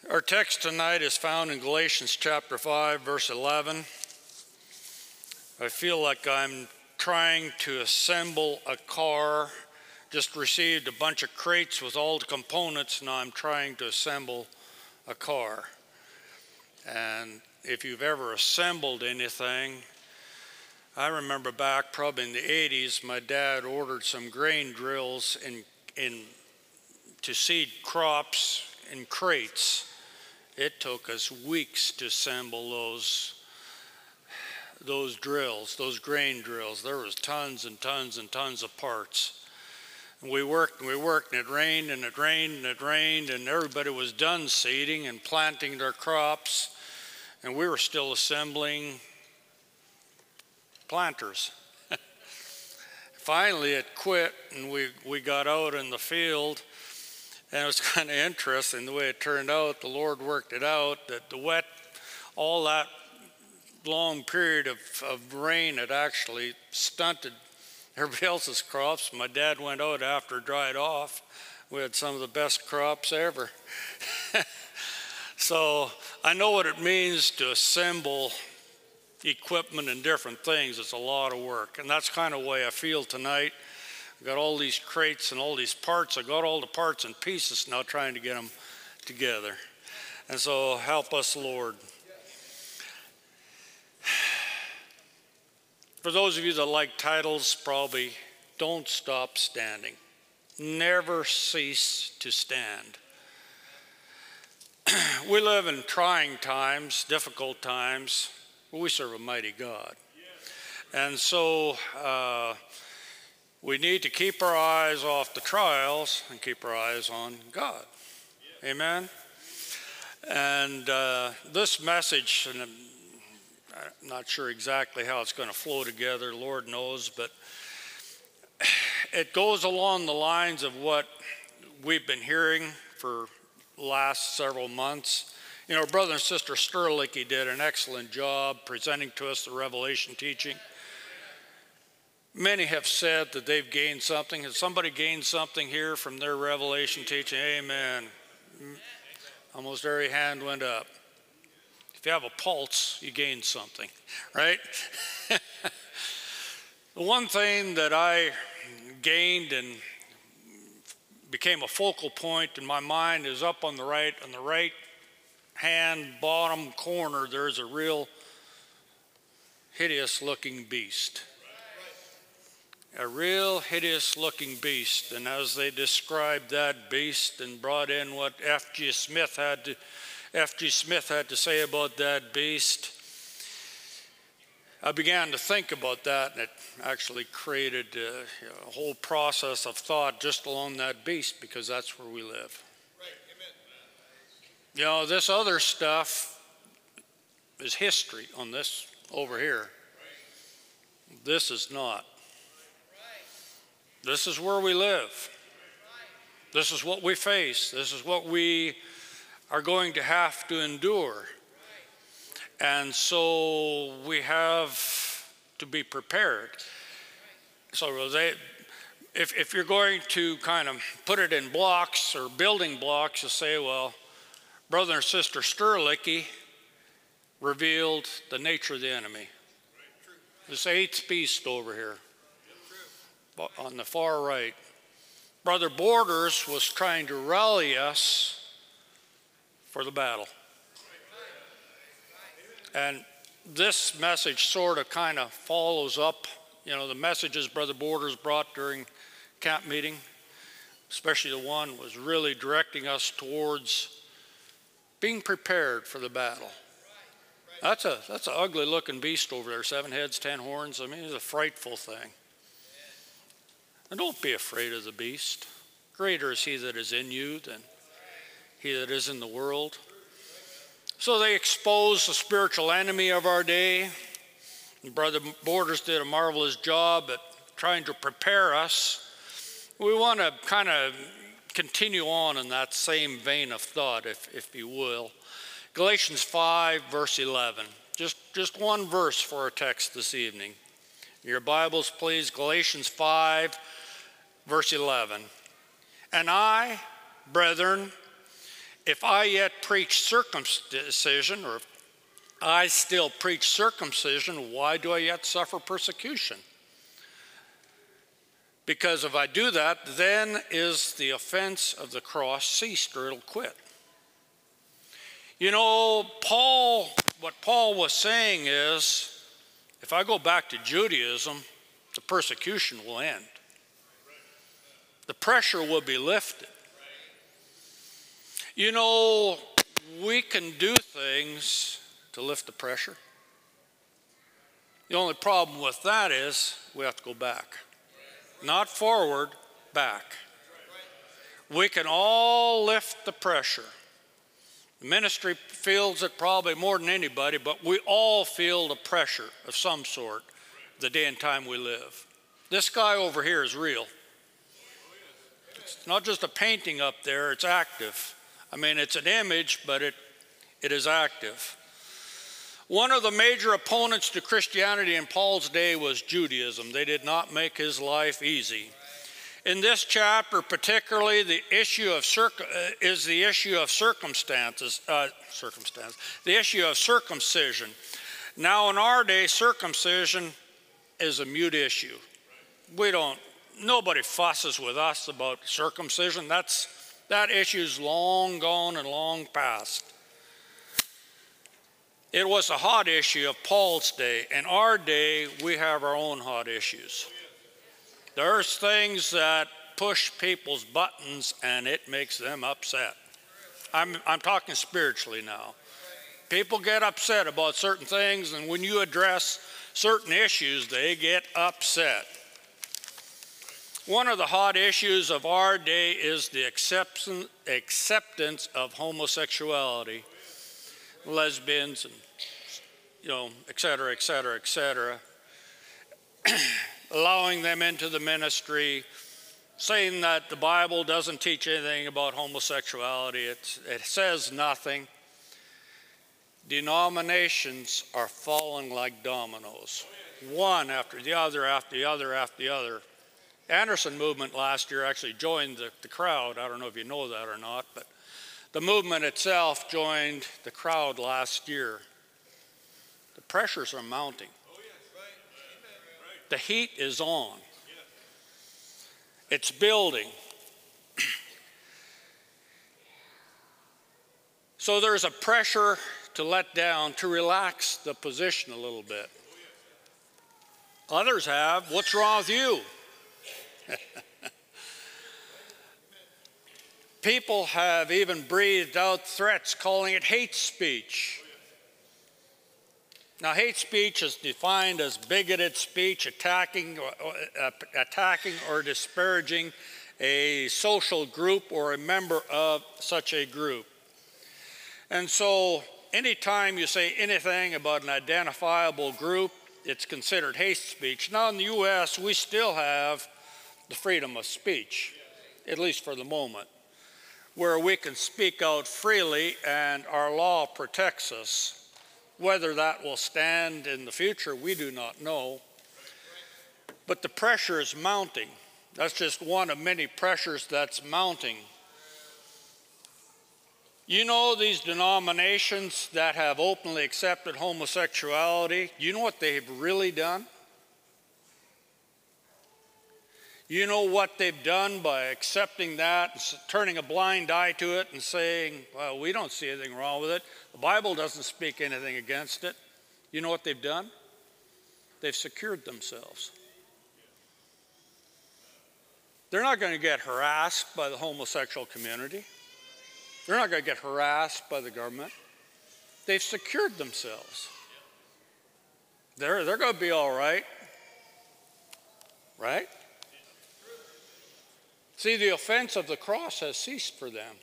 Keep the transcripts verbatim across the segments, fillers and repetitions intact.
Our text tonight is found in Galatians chapter five, verse eleven. I feel like I'm trying to assemble a car. Just received a bunch of crates with all the components. Now I'm trying to assemble a car. And if you've ever assembled anything, I remember back probably in the eighties, my dad ordered some grain drills in, in to seed crops in crates. It took us weeks to assemble those, those drills, those grain drills. There was tons and tons and tons of parts. And we worked and we worked, and it rained and it rained and it rained, and everybody was done seeding and planting their crops, and we were still assembling planters. Finally, it quit, and we, we got out in the field. And it was kind of interesting the way it turned out. The Lord worked it out that the wet, all that long period of, of rain had actually stunted everybody else's crops. My dad went out after it dried off. We had some of the best crops ever. So I know what it means to assemble equipment and different things. It's a lot of work. And that's kind of the way I feel tonight. I got all these crates and all these parts. I got all the parts and pieces now trying to get them together. And so help us, Lord. For those of you that like titles, probably don't stop standing. Never cease to stand. We live in trying times, difficult times, but we serve a mighty God. And so uh, we need to keep our eyes off the trials and keep our eyes on God. Yeah. Amen? And uh, this message, and I'm not sure exactly how it's going to flow together, Lord knows, but it goes along the lines of what we've been hearing for the last several months. You know, brother and sister Sterlicki did an excellent job presenting to us the Revelation teaching. Many have said that they've gained something. Has somebody gained something here from their Revelation teaching? Amen. Almost every hand went up. If you have a pulse, you gain something, right? The one thing that I gained and became a focal point in my mind is up on the right, on the right hand bottom corner, there's a real hideous looking beast. A real hideous looking beast. And as they described that beast and brought in what F G Smith had to F G Smith had to say about that beast, I began to think about that, and it actually created uh, you know, a whole process of thought just along that beast, because that's where we live. Right. Amen. You know, this other stuff is history on this over here. Right. This is not. This is where we live. This is what we face. This is what we are going to have to endure. And so we have to be prepared. So they, if, if you're going to kind of put it in blocks or building blocks, you say, well, brother and sister Sterlicki revealed the nature of the enemy. This eighth beast over here. On the far right. Brother Borders was trying to rally us for the battle. And this message sort of kind of follows up, you know, the messages Brother Borders brought during camp meeting, especially the one was really directing us towards being prepared for the battle. That's a that's an ugly looking beast over there, seven heads, ten horns. I mean, it's a frightful thing. And don't be afraid of the beast. Greater is he that is in you than he that is in the world. So they expose the spiritual enemy of our day. And Brother Borders did a marvelous job at trying to prepare us. We want to kind of continue on in that same vein of thought, if, if you will. Galatians five, verse eleven. Just, just one verse for our text this evening. Your Bibles, please. Galatians five, verse eleven. And I, brethren, If I yet preach circumcision, or if I still preach circumcision, why do I yet suffer persecution? Because if I do that, then is the offense of the cross ceased, or it'll quit. You know, Paul, what Paul was saying is, if I go back to Judaism, the persecution will end. The pressure will be lifted. You know, we can do things to lift the pressure. The only problem with that is we have to go back. Not forward, back. We can all lift the pressure. The ministry feels it probably more than anybody, but we all feel the pressure of some sort the day and time we live. This guy over here is real. It's not just a painting up there, it's active. I mean, it's an image, but it, it is active. One of the major opponents to Christianity in Paul's day was Judaism. They did not make his life easy. In this chapter, particularly, the issue of circ- uh, is the issue of circumstances, uh, circumstance, the issue of circumcision. Now, in our day, circumcision is a mute issue. We don't, nobody fusses with us about circumcision. That's, that issue's long gone and long past. It was a hot issue of Paul's day. In our day, we have our own hot issues. There's things that push people's buttons and it makes them upset. I'm, I'm talking spiritually now. People get upset about certain things, and when you address certain issues, they get upset. One of the hot issues of our day is the acceptance, acceptance of homosexuality, lesbians, and, you know, et cetera, et cetera, et cetera. Allowing them into the ministry, saying that the Bible doesn't teach anything about homosexuality. It's, it says nothing. Denominations are falling like dominoes, one after the other, after the other, after the other. Anderson movement last year actually joined the, the crowd. I don't know if you know that or not, but the movement itself joined the crowd last year. The pressures are mounting. The heat is on. It's building. So there's a pressure to let down, to relax the position a little bit. Others have, what's wrong with you? People have even breathed out threats, calling it hate speech. Now, hate speech is defined as bigoted speech, attacking, uh, attacking or disparaging a social group or a member of such a group. And so, anytime you say anything about an identifiable group, it's considered hate speech. Now, in the U S, we still have the freedom of speech, at least for the moment, where we can speak out freely and our law protects us. Whether that will stand in the future, we do not know. But the pressure is mounting. That's just one of many pressures that's mounting. You know, these denominations that have openly accepted homosexuality, you know what they've really done? You know what they've done by accepting that, and turning a blind eye to it and saying, well, we don't see anything wrong with it. The Bible doesn't speak anything against it. You know what they've done? They've secured themselves. They're not going to get harassed by the homosexual community. They're not going to get harassed by the government. They've secured themselves. They're, they're going to be all right. Right? See, the offense of the cross has ceased for them.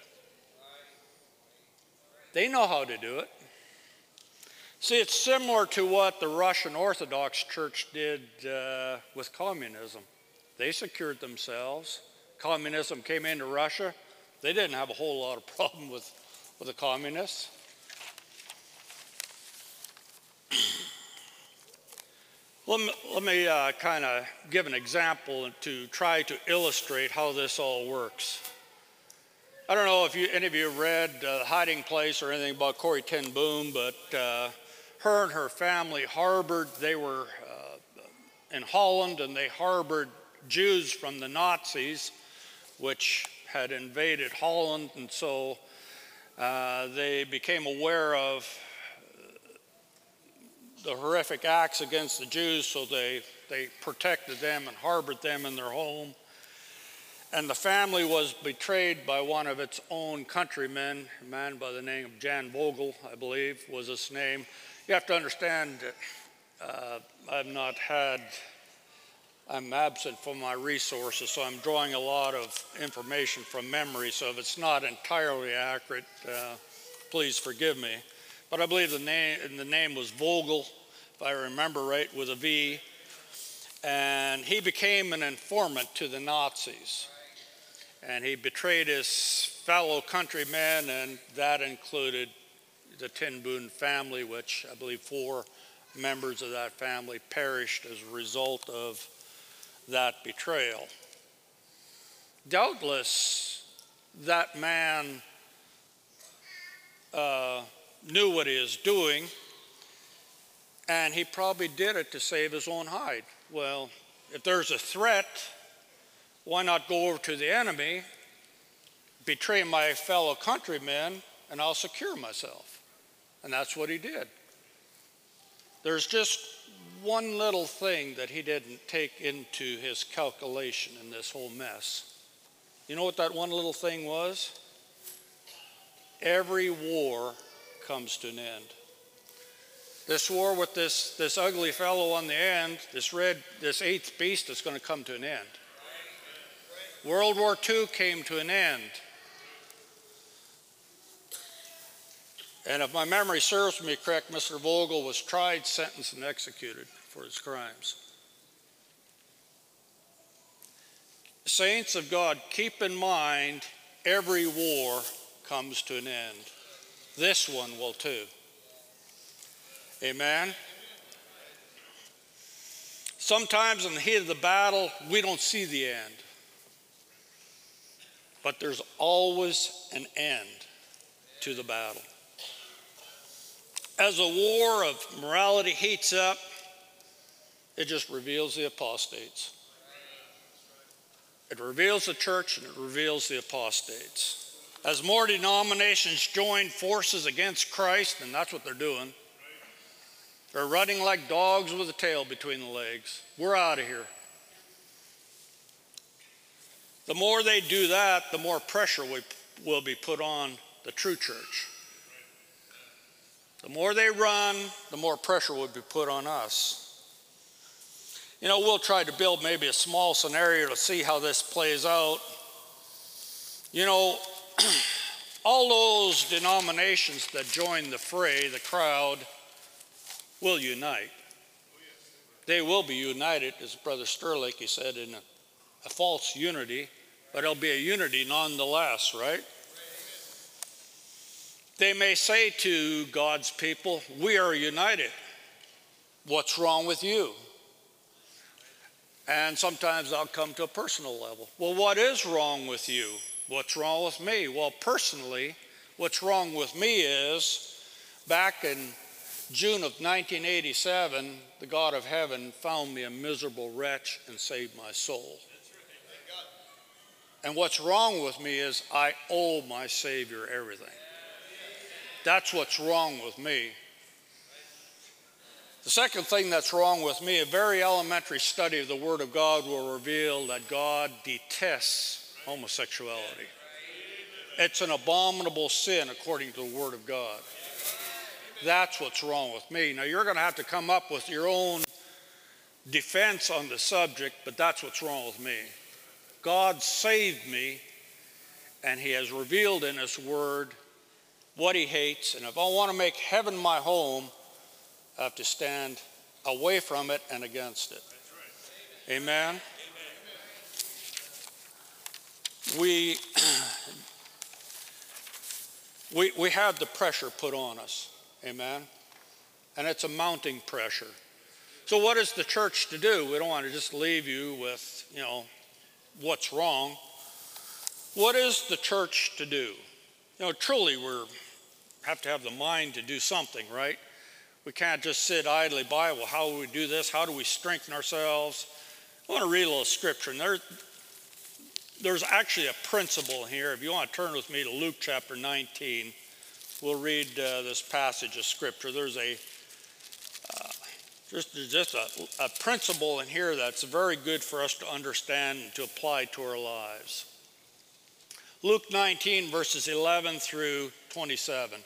They know how to do it. See, it's similar to what the Russian Orthodox Church did uh, with communism. They secured themselves. Communism came into Russia. They didn't have a whole lot of problem with, with the communists. Let me, let me uh, kind of give an example to try to illustrate how this all works. I don't know if you, any of you have read uh, Hiding Place or anything about Corrie ten Boom, but uh, her and her family harbored, they were uh, in Holland, and they harbored Jews from the Nazis, which had invaded Holland, and so uh, they became aware of the horrific acts against the Jews, so they, they protected them and harbored them in their home. And the family was betrayed by one of its own countrymen, a man by the name of Jan Vogel, I believe was his name. You have to understand, uh, I've not had, I'm absent from my resources, so I'm drawing a lot of information from memory, so if it's not entirely accurate, uh, please forgive me. But I believe the name, the name was Vogel, if I remember right, with a V, and he became an informant to the Nazis. And he betrayed his fellow countrymen, and that included the ten Boom family, which I believe four members of that family perished as a result of that betrayal. Doubtless, that man uh, knew what he was doing, and he probably did it to save his own hide. Well, if there's a threat, why not go over to the enemy, betray my fellow countrymen, and I'll secure myself? And that's what he did. There's just one little thing that he didn't take into his calculation in this whole mess. You know what that one little thing was? Every war comes to an end. This war with this, this ugly fellow on the end, this red, this eighth beast, is going to come to an end. World War Two came to an end. And if my memory serves me correct, Mister Vogel was tried, sentenced, and executed for his crimes. Saints of God, keep in mind, every war comes to an end. This one will too. Amen? Sometimes in the heat of the battle, we don't see the end. But there's always an end to the battle. As a war of morality heats up, it just reveals the apostates. It reveals the church, and it reveals the apostates. As more denominations join forces against Christ, and that's what they're doing, they're running like dogs with a tail between the legs. We're out of here. The more they do that, the more pressure we, will be put on the true church. The more they run, the more pressure will be put on us. You know, we'll try to build maybe a small scenario to see how this plays out. You know, all those denominations that join the fray, the crowd, will unite. They will be united, as Brother Sterling, he said, in a a false unity, but it'll be a unity nonetheless, right? They may say to God's people, we are united. What's wrong with you? And sometimes I'll come to a personal level. Well, what is wrong with you? What's wrong with me? Well, personally, what's wrong with me is back in June of nineteen eighty-seven, the God of heaven found me a miserable wretch and saved my soul. And what's wrong with me is I owe my Savior everything. That's what's wrong with me. The second thing that's wrong with me, a very elementary study of the Word of God will reveal that God detests homosexuality. It's an abominable sin according to the Word of God. That's what's wrong with me. Now, you're going to have to come up with your own defense on the subject, but that's what's wrong with me. God saved me, and he has revealed in his word what he hates. And if I want to make heaven my home, I have to stand away from it and against it. Right. Amen? Amen. We, we, we have the pressure put on us. Amen? And it's a mounting pressure. So what is the church to do? We don't want to just leave you with, you know, what's wrong. What is the church to do? You know, truly we have to have the mind to do something, right? We can't just sit idly by. Well, how do we do this? How do we strengthen ourselves? I want to read a little scripture. And there, there's actually a principle here. If you want to turn with me to Luke chapter nineteen, we'll read uh, this passage of scripture. There's a uh, just, just a, a principle in here that's very good for us to understand and to apply to our lives. Luke nineteen, verses eleven through twenty-seven.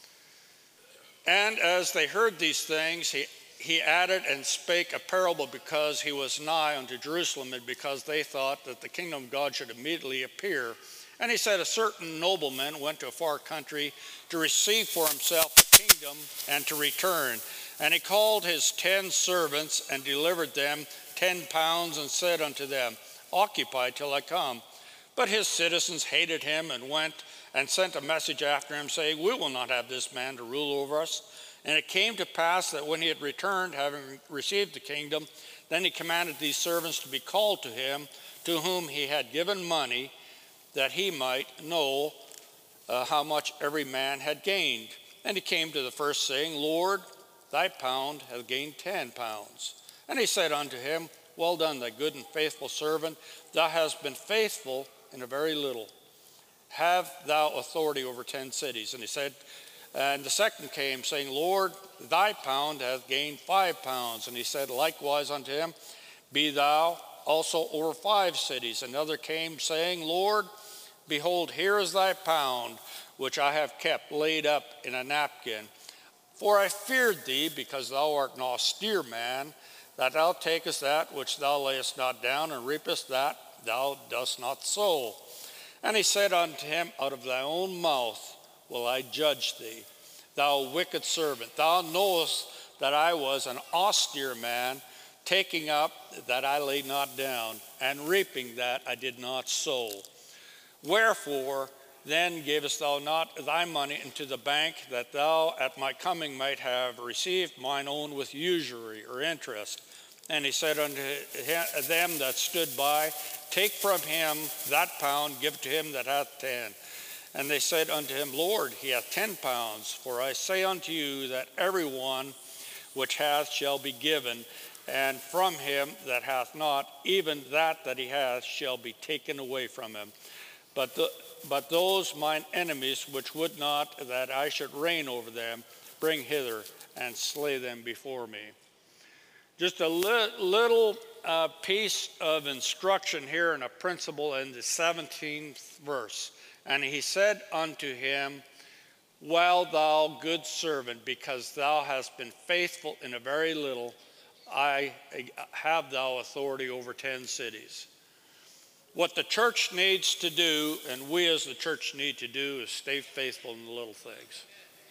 And as they heard these things, he, he added and spake a parable because he was nigh unto Jerusalem, and because they thought that the kingdom of God should immediately appear. And he said, a certain nobleman went to a far country to receive for himself a kingdom and to return. And he called his ten servants and delivered them ten pounds and said unto them, occupy till I come. But his citizens hated him and went and sent a message after him, saying, we will not have this man to rule over us. And it came to pass that when he had returned, having received the kingdom, then he commanded these servants to be called to him, to whom he had given money, that he might know uh, how much every man had gained. And he came to the first, saying, Lord, thy pound hath gained ten pounds. And he said unto him, well done, thy good and faithful servant. Thou hast been faithful in a very little. Have thou authority over ten cities? And he said, and the second came, saying, Lord, thy pound hath gained five pounds. And he said likewise unto him, be thou also over five cities. Another came, saying, Lord, behold, here is thy pound, which I have kept laid up in a napkin. For I feared thee, because thou art an austere man, that thou takest that which thou layest not down, and reapest that thou dost not sow. And he said unto him, out of thy own mouth will I judge thee, thou wicked servant. Thou knowest that I was an austere man, taking up that I laid not down, and reaping that I did not sow. Wherefore then gavest thou not thy money into the bank, that thou at my coming might have received mine own with usury or interest? And he said unto them that stood by, take from him that pound, give to him that hath ten. And they said unto him, Lord, he hath ten pounds. For I say unto you that every one which hath shall be given, and from him that hath not, even that that he hath shall be taken away from him. But, the, but those mine enemies which would not that I should reign over them, bring hither and slay them before me. Just a li- little uh, piece of instruction here and a principle in the seventeenth verse. And he said unto him, well, thou good servant, because thou hast been faithful in a very little, I have thou authority over ten cities. What the church needs to do, and we as the church need to do, is stay faithful in the little things.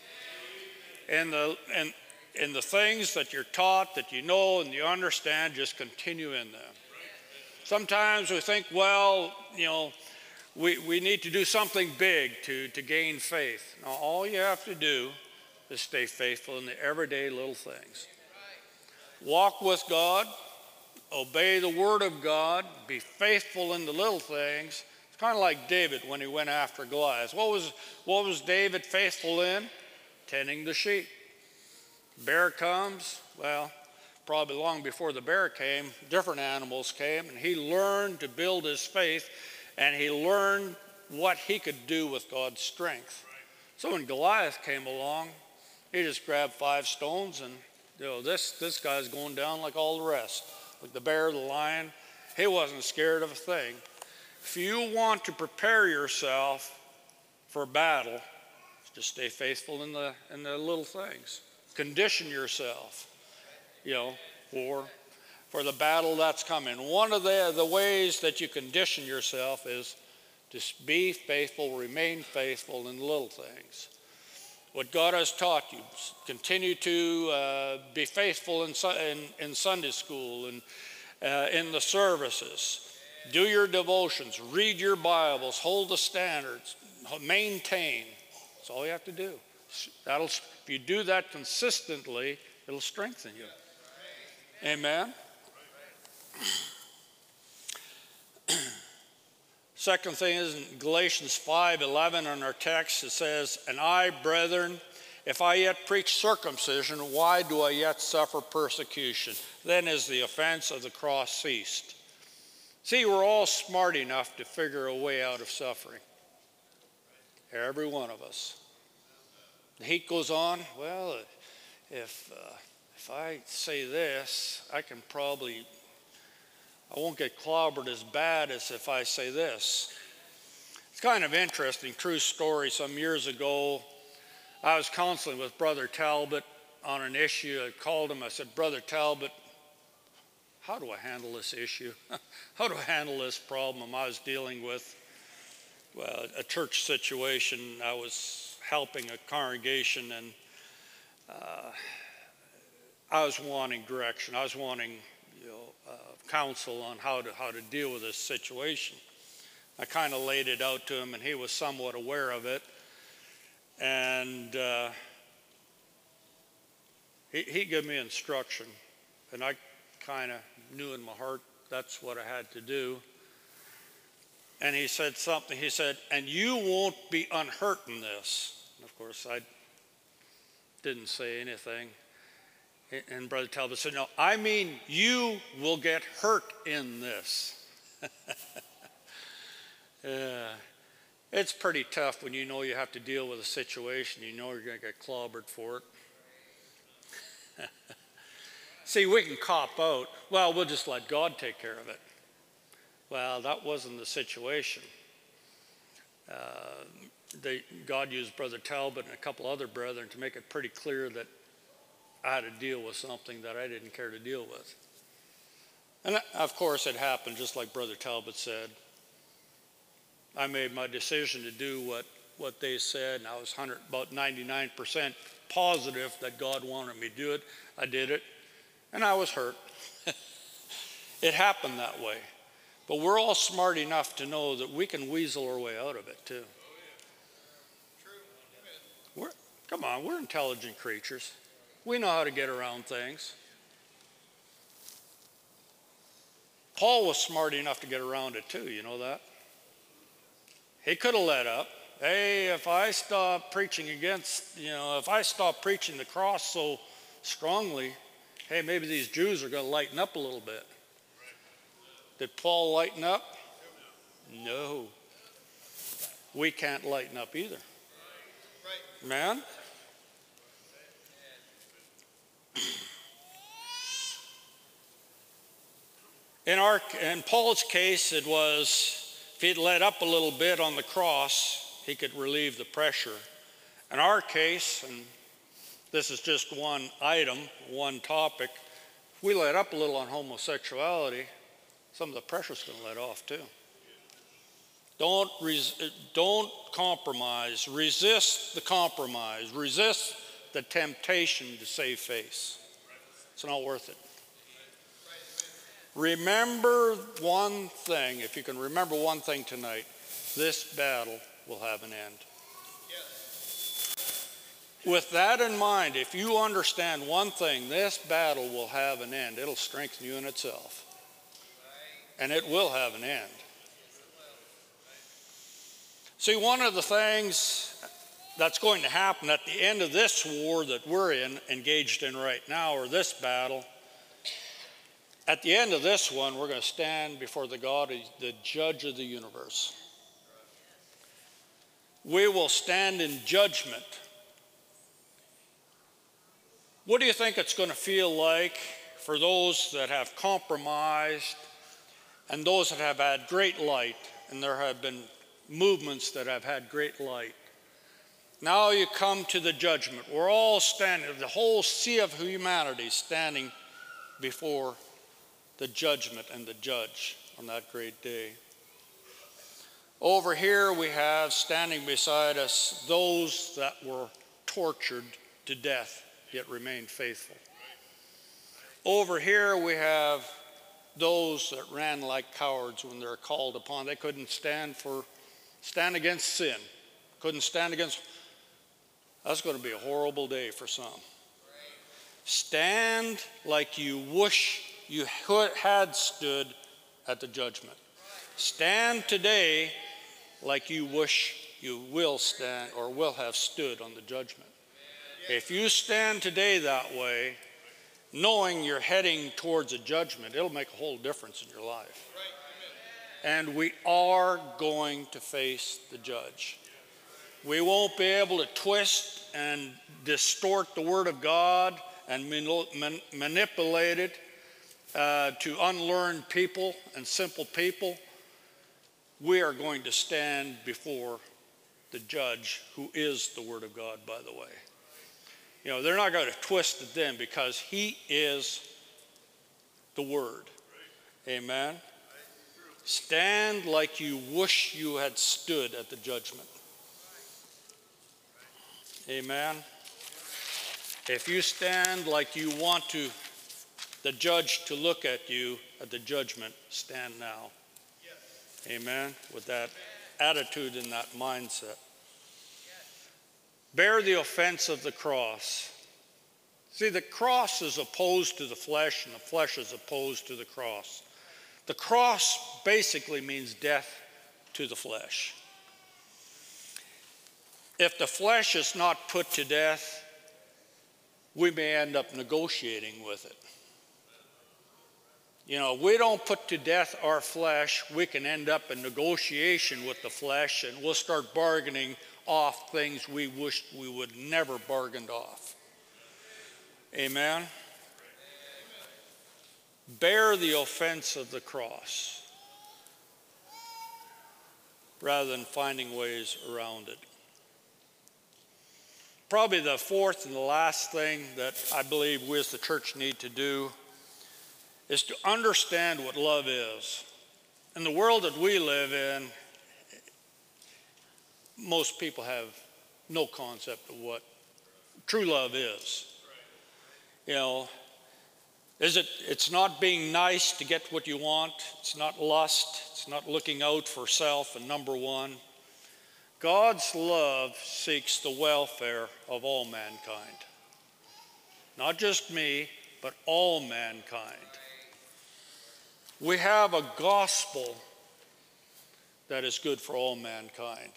And the and in the things that you're taught, that you know and you understand, just continue in them. Sometimes we think, well, you know, we, we need to do something big to, to gain faith. Now, all you have to do is stay faithful in the everyday little things. Walk with God, obey the word of God, be faithful in the little things. It's kind of like David when he went after Goliath. What was, what was David faithful in? Tending the sheep. Bear comes, well, probably long before the bear came, different animals came, and he learned to build his faith, and he learned what he could do with God's strength. So when Goliath came along, he just grabbed five stones, and you know, this, this guy's going down like all the rest. Like the bear, the lion, he wasn't scared of a thing. If you want to prepare yourself for battle, just stay faithful in the, in the little things. Condition yourself, you know, for, for the battle that's coming. One of the, the ways that you condition yourself is to be faithful, remain faithful in little things. What God has taught you, continue to uh, be faithful in, in, in Sunday school and uh, in the services. Do your devotions, read your Bibles, hold the standards, maintain. That's all you have to do. That'll, if you do that consistently, it'll strengthen you. Amen? Second thing is in Galatians five eleven on our text, it says, "And I, brethren, if I yet preach circumcision, why do I yet suffer persecution? Then is the offense of the cross ceased." See, we're all smart enough to figure a way out of suffering. Every one of us. The heat goes on. Well, if uh, if I say this, I can probably, I won't get clobbered as bad as if I say this. It's kind of interesting, true story. Some years ago, I was counseling with Brother Talbot on an issue. I called him, I said, "Brother Talbot, how do I handle this issue? How do I handle this problem I was dealing with?" Well, a church situation. I was helping a congregation, and uh, I was wanting direction. I was wanting, you know, uh, counsel on how to how to deal with this situation. I kind of laid it out to him, and he was somewhat aware of it. And uh, he, he gave me instruction, and I kind of knew in my heart that's what I had to do. And he said something. He said, "And you won't be unhurt in this." And of course, I didn't say anything. And Brother Talbot said, "No, I mean you will get hurt in this." Yeah. It's pretty tough when you know you have to deal with a situation. You know you're going to get clobbered for it. See, we can cop out. Well, we'll just let God take care of it. Well, that wasn't the situation. Uh, they, God used Brother Talbot and a couple other brethren to make it pretty clear that I had to deal with something that I didn't care to deal with. And that, of course, it happened just like Brother Talbot said. I made my decision to do what, what they said, and I was one hundred, about ninety-nine percent positive that God wanted me to do it. I did it, and I was hurt. It happened that way. But we're all smart enough to know that we can weasel our way out of it, too. We're, come on, we're intelligent creatures. We know how to get around things. Paul was smart enough to get around it, too. You know that? He could have let up. Hey, if I stop preaching against, you know, if I stop preaching the cross so strongly, hey, maybe these Jews are going to lighten up a little bit. Did Paul lighten up? No. We can't lighten up either. Man? In, our, in Paul's case, it was, if he'd let up a little bit on the cross, he could relieve the pressure. In our case, and this is just one item, one topic, if we let up a little on homosexuality, some of the pressure's going to let off too. Don't, res- don't compromise. Resist the compromise. Resist the temptation to save face. It's not worth it. Remember one thing, if you can remember one thing tonight, this battle will have an end. With that in mind, if you understand one thing, this battle will have an end. It'll strengthen you in itself. And it will have an end. See, one of the things that's going to happen at the end of this war that we're in, engaged in right now, or this battle, at the end of this one, we're going to stand before the God, the judge of the universe. We will stand in judgment. What do you think it's going to feel like for those that have compromised and those that have had great light, and there have been movements that have had great light? Now you come to the judgment. We're all standing, the whole sea of humanity standing before the judgment and the judge on that great day. Over here we have standing beside us those that were tortured to death yet remained faithful. Over here we have those that ran like cowards when they're called upon. They couldn't stand for stand against sin. Couldn't stand against. That's going to be a horrible day for some. Stand like you wish you had stood at the judgment. Stand today like you wish you will stand or will have stood on the judgment. If you stand today that way, knowing you're heading towards a judgment, it'll make a whole difference in your life. And we are going to face the judge. We won't be able to twist and distort the Word of God and man- manipulate it uh, to unlearned people and simple people. We are going to stand before the judge, who is the Word of God, by the way. You know, they're not going to twist it then, because he is the Word. Amen. Stand like you wish you had stood at the judgment. Amen. If you stand like you want to, the judge to look at you at the judgment, stand now. Amen. With that attitude and that mindset. Bear the offense of the cross. See, the cross is opposed to the flesh, and the flesh is opposed to the cross. The cross basically means death to the flesh. If the flesh is not put to death, we may end up negotiating with it. You know, we don't put to death our flesh, we can end up in negotiation with the flesh, and we'll start bargaining off things we wished we would never bargained off. Amen? Bear the offense of the cross rather than finding ways around it. Probably the fourth and the last thing that I believe we as the church need to do is to understand what love is. In the world that we live in, most people have no concept of what true love is. You know, is it, it's not being nice to get what you want. It's not lust. It's not looking out for self and number one. God's love seeks the welfare of all mankind. Not just me, but all mankind. We have a gospel that is good for all mankind.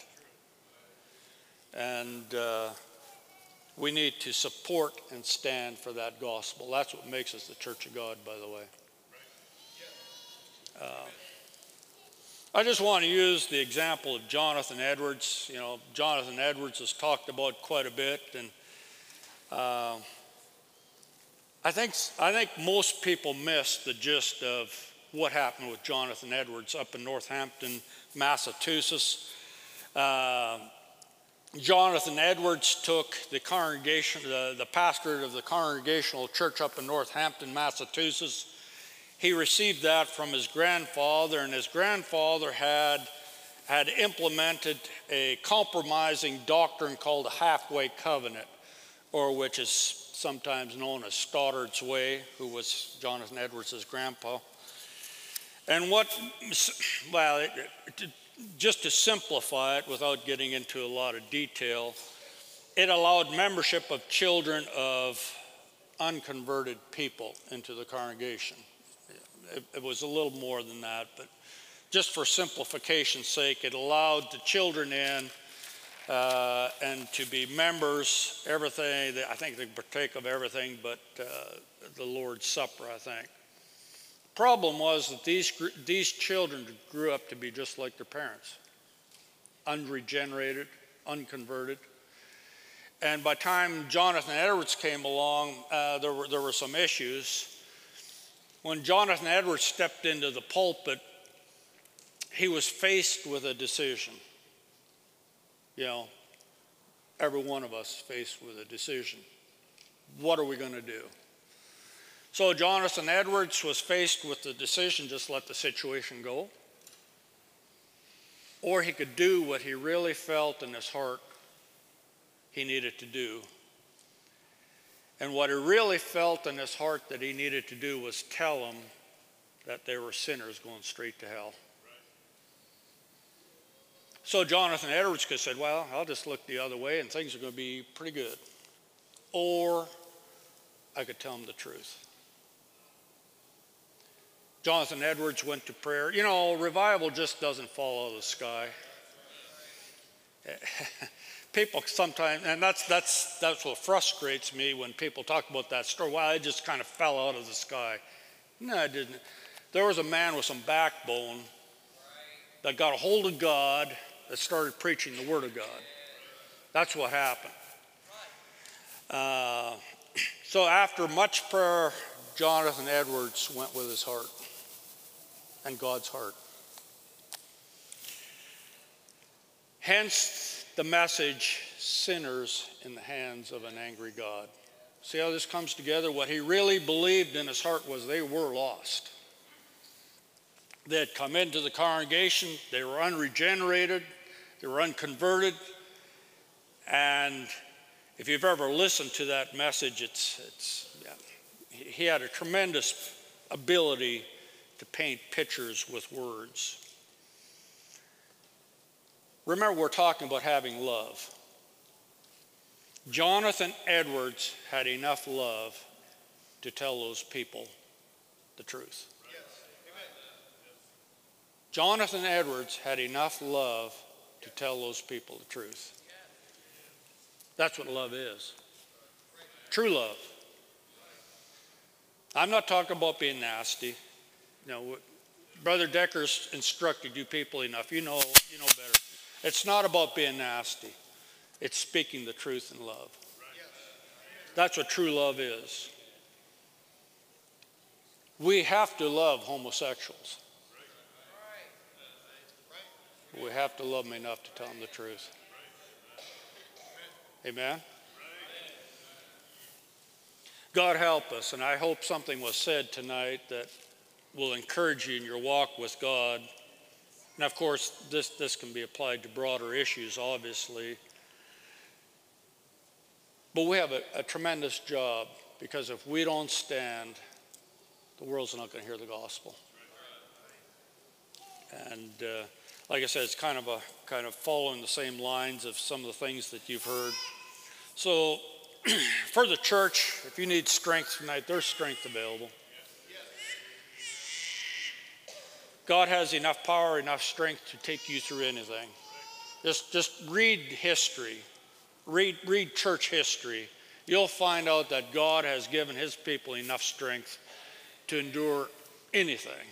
And uh, we need to support and stand for that gospel. That's what makes us the Church of God, by the way. Uh, I just want to use the example of Jonathan Edwards. You know, Jonathan Edwards is talked about quite a bit, and uh, I think I think most people miss the gist of what happened with Jonathan Edwards up in Northampton, Massachusetts. Uh, Jonathan Edwards took the congregation, the, the pastorate of the Congregational Church up in Northampton, Massachusetts. He received that from his grandfather, and his grandfather had, had implemented a compromising doctrine called a halfway covenant, or which is sometimes known as Stoddard's Way, who was Jonathan Edwards' grandpa. And what, well, it, it, just to simplify it without getting into a lot of detail, it allowed membership of children of unconverted people into the congregation. It, it was a little more than that, but just for simplification's sake, it allowed the children in uh, and to be members, everything. I think they partake of everything but uh, the Lord's Supper, I think. Problem was that these, these children grew up to be just like their parents, unregenerated, unconverted. And by the time Jonathan Edwards came along, uh, there, were, there were some issues. When Jonathan Edwards stepped into the pulpit, he was faced with a decision. You know, every one of us faced with a decision. What are we going to do? So Jonathan Edwards was faced with the decision, just let the situation go. Or he could do what he really felt in his heart he needed to do. And what he really felt in his heart that he needed to do was tell them that they were sinners going straight to hell. So Jonathan Edwards could have said, well, I'll just look the other way and things are going to be pretty good. Or I could tell them the truth. Jonathan Edwards went to prayer. You know, revival just doesn't fall out of the sky. People sometimes, and that's that's that's what frustrates me when people talk about that story. Well, it just kind of fell out of the sky. No, it didn't. There was a man with some backbone that got a hold of God, that started preaching the Word of God. That's what happened. Uh, so after much prayer, Jonathan Edwards went with his heart and God's heart. Hence the message, sinners in the hands of an angry God. See how this comes together? What he really believed in his heart was they were lost. They had come into the congregation, they were unregenerated, they were unconverted, and if you've ever listened to that message, it's, it's yeah, he had a tremendous ability to paint pictures with words. Remember, we're talking about having love. Jonathan Edwards had enough love to tell those people the truth. Jonathan Edwards had enough love to tell those people the truth. That's what love is. True love. I'm not talking about being nasty. You know, Brother Decker's instructed you people enough. You know, you know better. It's not about being nasty. It's speaking the truth in love. That's what true love is. We have to love homosexuals. We have to love them enough to tell them the truth. Amen? God help us, and I hope something was said tonight that will encourage you in your walk with God. And of course, this, this can be applied to broader issues, obviously. But we have a, a tremendous job, because if we don't stand, the world's not going to hear the gospel. And uh, like I said, it's kind of a kind of following the same lines of some of the things that you've heard. So for the church, if you need strength tonight, there's strength available. God has enough power, enough strength to take you through anything. Just, just read history. Read, read church history. You'll find out that God has given his people enough strength to endure anything.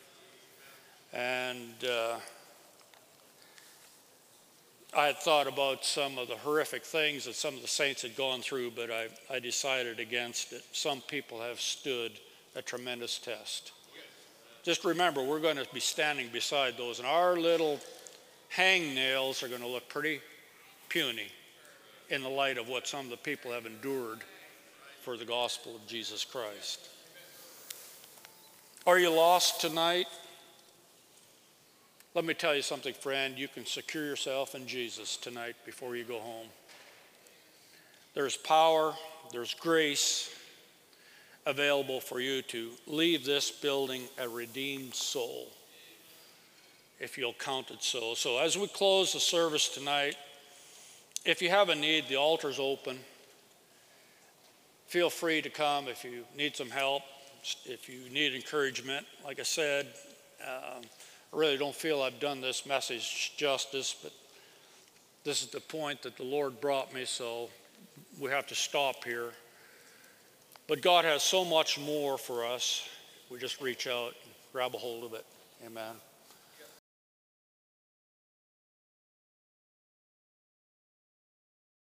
And uh, I had thought about some of the horrific things that some of the saints had gone through, but I, I decided against it. Some people have stood a tremendous test. Just remember, we're going to be standing beside those, and our little hangnails are going to look pretty puny in the light of what some of the people have endured for the gospel of Jesus Christ. Are you lost tonight? Let me tell you something, friend. You can secure yourself in Jesus tonight before you go home. There's power, there's grace available for you to leave this building a redeemed soul, if you'll count it so. So as we close the service tonight, if you have a need, the altar's open. Feel free to come if you need some help, if you need encouragement. Like I said, um, I really don't feel I've done this message justice, but this is the point that the Lord brought me, so we have to stop here. But God has so much more for us. We just reach out and grab a hold of it. Amen.